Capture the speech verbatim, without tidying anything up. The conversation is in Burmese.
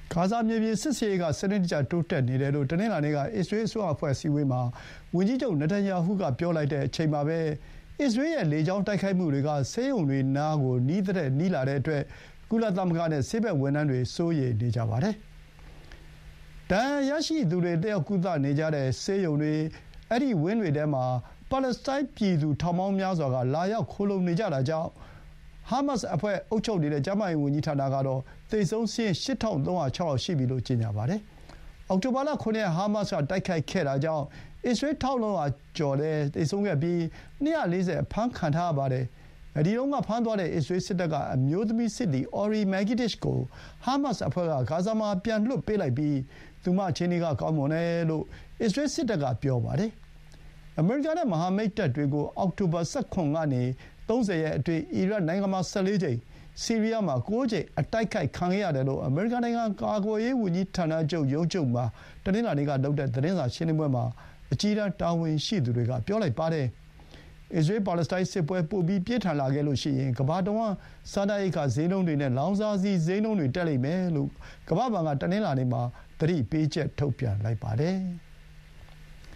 ဂါဇာမြေပြင်စစ်ဆင်ရေးကစနစ်တကျတိုးတက်နေတယ်လို့တနင်္လာနေ့ကအစ္စရေးအစိုးရအဖွဲ့အစည်းအဝေးမှာဝန်ကြီးချုပ်နေတန်ယာဟုကပြောလိုက်တဲ့အချိန်မှာပဲအစ္စရေးရဲ့လေကြောင်းတိုက်ခိုက်မှုတွေကဆေးရုံတွေနားကိုနီးတဲ့နီးလာတဲ့အတွက်ကုလသမဂ္ဂနဲ့ဆေးဘက်ဝန်ထမ်းတွေစိုးရိမ်နေကြပါတယ်။ဒဏ်ရာရရှိသူတွေတက်ရောက်ကုသနေကြတဲ့ဆေးရုံတွေအဲ့ဒီဝင်းတွေထဲမှာပါလက်စတိုင်းပြည်သူထောင်ပေါင်းများစွာကလာရောက်ခိုလုံနေကြတာကြောင့်ဟာမတ်စ်အဖွဲ့အုပ်ချုပ်နေတဲ့ကျန်းမာရေးဝန်ကြီးဌာနကတော့သေဆုံးစာရင်း ရှစ်ထောင်သုံးရာခြောက် ယောက်ရှိပြီလို့ကြေညာပါတယ်။အောက်တိုဘာလ ခုနရက်ဟာမတ်စ်ကတိုက်ခိုက်ခဲ့တာကြောင့်အစ္စရေး ထောင်လုံးရာကျော်လည်းသေဆုံးခဲ့ပြီးနှစ်ရာလေးဆယ်အဖမ်းခံထားရပါတယ်။အဲဒီတုန်းကဖမ်းသွားတဲ့အစ္စရေးစစ်တပ်ကအမျိုးသမီးစစ်သည်အော်ရီမက်ဂီဒစ်ကိုဟာမတ်စ်အဖွဲ့ကဂါဇာမှာပြန်လွှတ်ပေးလိုက်ပြီးသူမအခြေအနေကကောင်းမွန်တယ်လို့အစ္စရေးစစ်တပ်ကပြောပါတယ်။အမေရိကန်နဲ့မဟာမိတ်တပ်တွေကိုအောက်တိုဘာ ၁၇ ကနေသုံးဆယ်ရက်အတွင်းအီရတ်နိုင်ငံမှာ ၁၄ ကြိမ်ဆီးရီးယားမှာ ကိုး ကြိမ်အတိုက်ခိုက်ခံခဲ့ရတယ်လို့အမေရိကန်နိုင်ငံကာကွယ်ရေးဝန်ကြီးဌာနချုပ်ရုံးချုပ်မှာတနင်္လာနေ့ကလုပ်တဲ့သတင်းစာရှင်းလင်းပွဲမှာအကြီးတန်းတာဝန်ရှိသူတွေကပြောလိုက်ပါတယ်။အစ္စရေး-ပါလက်စတိုင်းစစ်ပွဲပိုပြီးပြင်းထန်လာခဲ့လို့ရှိရင်ကမ္ဘာတဝန်းစားနပ်ရိက္ခာဈေးနှုန်းတွေနဲ့လောင်စာဆီဈေးနှုန်းတွေတက်လိမ့်မယ်လို့ကမ္ဘာ့ဘဏ်ကတနင်္လာနေ့မှာသတိပေးချက်ထုတ်ပြန်လိုက်ပါတယ်။